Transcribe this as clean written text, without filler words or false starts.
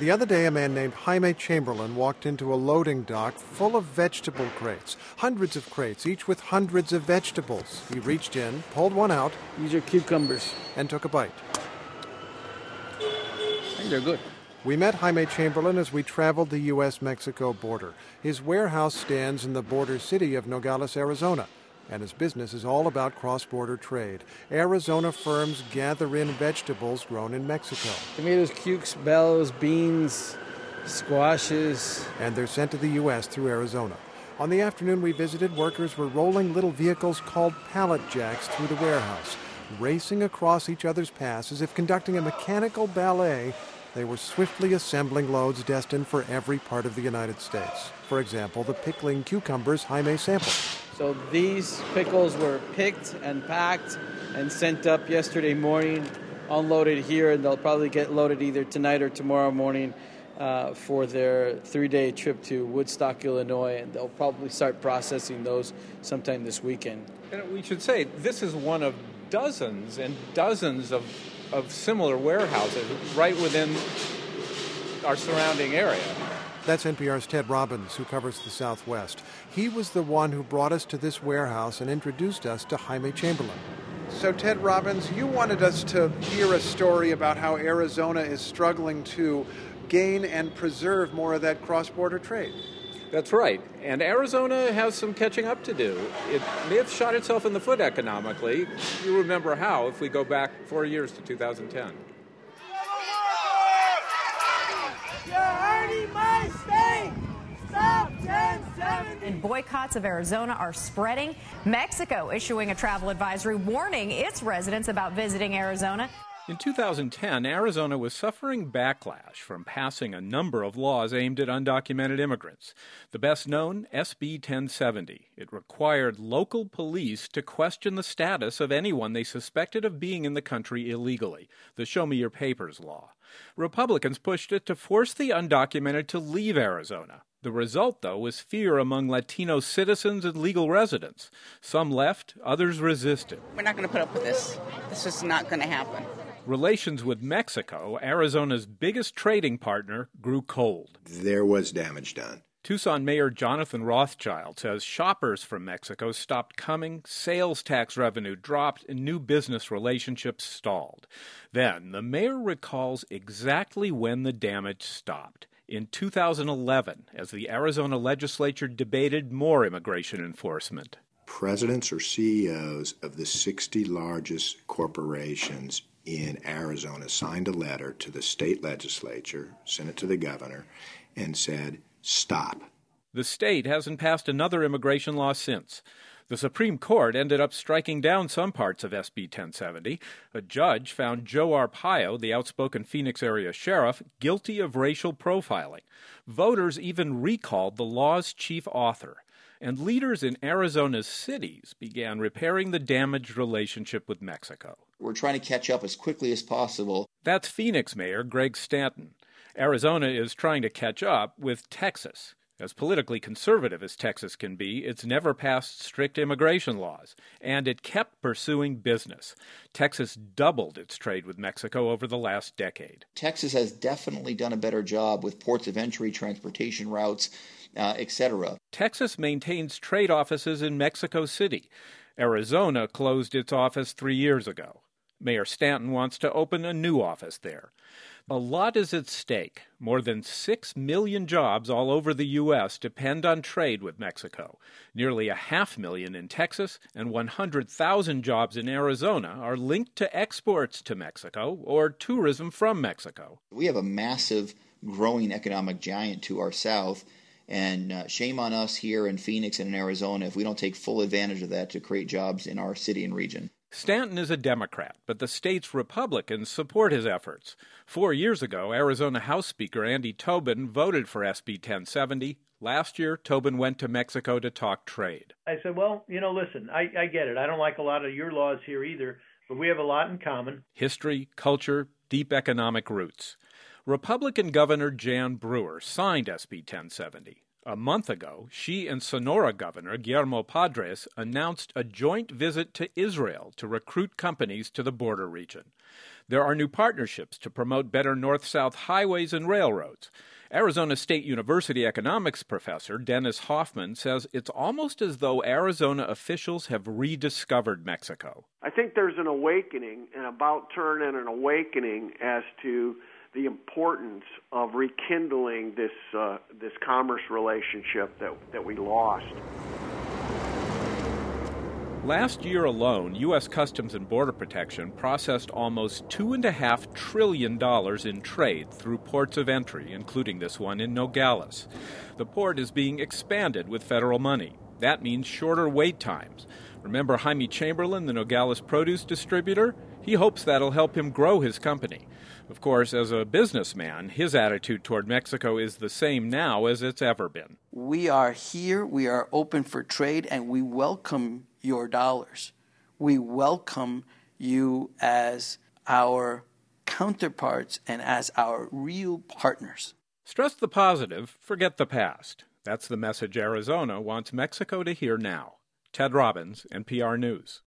The other day, a man named Jaime Chamberlain walked into a loading dock full of vegetable crates. Hundreds of crates, each with hundreds of vegetables. He reached in, pulled one out. These are cucumbers. And took a bite. I think they're good. We met Jaime Chamberlain as we traveled the U.S.-Mexico border. His warehouse stands in the border city of Nogales, Arizona, and his business is all about cross-border trade. Arizona firms gather in vegetables grown in Mexico. Tomatoes, cukes, bells, beans, squashes. And they're sent to the U.S. through Arizona. On the afternoon we visited, workers were rolling little vehicles called pallet jacks through the warehouse, racing across each other's paths as if conducting a mechanical ballet. They were swiftly assembling loads destined for every part of the United States. For example, the pickling cucumbers Jaime sampled. So these pickles were picked and packed and sent up yesterday morning, unloaded here, and they'll probably get loaded either tonight or tomorrow morning for their 3-day trip to Woodstock, Illinois, and they'll probably start processing those sometime this weekend. And we should say this is one of dozens and dozens of similar warehouses right within our surrounding area. That's NPR's Ted Robbins, who covers the Southwest. He was the one who brought us to this warehouse and introduced us to Jaime Chamberlain. So, Ted Robbins, you wanted us to hear a story about how Arizona is struggling to gain and preserve more of that cross-border trade. That's right. And Arizona has some catching up to do. It may have shot itself in the foot economically. You remember how if we go back 4 years to 2010. You're hurting my state! Stop 1070! And boycotts of Arizona are spreading. Mexico issuing a travel advisory warning its residents about visiting Arizona. In 2010, Arizona was suffering backlash from passing a number of laws aimed at undocumented immigrants. The best known, SB 1070. It required local police to question the status of anyone they suspected of being in the country illegally, the Show Me Your Papers law. Republicans pushed it to force the undocumented to leave Arizona. The result, though, was fear among Latino citizens and legal residents. Some left, others resisted. We're not going to put up with this. This is not going to happen. Relations with Mexico, Arizona's biggest trading partner, grew cold. There was damage done. Tucson Mayor Jonathan Rothschild says shoppers from Mexico stopped coming, sales tax revenue dropped, and new business relationships stalled. Then the mayor recalls exactly when the damage stopped. In 2011, as the Arizona legislature debated more immigration enforcement. Presidents or CEOs of the 60 largest corporations in Arizona signed a letter to the state legislature, sent it to the governor, and said, stop. The state hasn't passed another immigration law since. The Supreme Court ended up striking down some parts of SB 1070. A judge found Joe Arpaio, the outspoken Phoenix area sheriff, guilty of racial profiling. Voters even recalled the law's chief author. And leaders in Arizona's cities began repairing the damaged relationship with Mexico. We're trying to catch up as quickly as possible. That's Phoenix Mayor Greg Stanton. Arizona is trying to catch up with Texas. As politically conservative as Texas can be, it's never passed strict immigration laws, and it kept pursuing business. Texas doubled its trade with Mexico over the last decade. Texas has definitely done a better job with ports of entry, transportation routes, etc. Texas maintains trade offices in Mexico City. Arizona closed its office 3 years ago. Mayor Stanton wants to open a new office there. A lot is at stake. More than 6 million jobs all over the U.S. depend on trade with Mexico. Nearly 500,000 in Texas and 100,000 jobs in Arizona are linked to exports to Mexico or tourism from Mexico. We have a massive growing economic giant to our south, and shame on us here in Phoenix and in Arizona if we don't take full advantage of that to create jobs in our city and region. Stanton is a Democrat, but the state's Republicans support his efforts. 4 years ago, Arizona House Speaker Andy Tobin voted for SB 1070. Last year, Tobin went to Mexico to talk trade. I said, well, listen, I get it. I don't like a lot of your laws here either, but we have a lot in common. History, culture, deep economic roots. Republican Governor Jan Brewer signed SB 1070. A month ago, she and Sonora Governor Guillermo Padres announced a joint visit to Israel to recruit companies to the border region. There are new partnerships to promote better north-south highways and railroads. Arizona State University economics professor Dennis Hoffman says it's almost as though Arizona officials have rediscovered Mexico. I think there's an awakening, an about turn and an awakening as to the importance of rekindling this commerce relationship that we lost. Last year alone, U.S. Customs and Border Protection processed almost $2.5 trillion in trade through ports of entry, including this one in Nogales. The port is being expanded with federal money. That means shorter wait times. Remember Jaime Chamberlain, the Nogales produce distributor? He hopes that'll help him grow his company. Of course, as a businessman, his attitude toward Mexico is the same now as it's ever been. We are here, we are open for trade, and we welcome your dollars. We welcome you as our counterparts and as our real partners. Stress the positive, forget the past. That's the message Arizona wants Mexico to hear now. Ted Robbins, NPR News.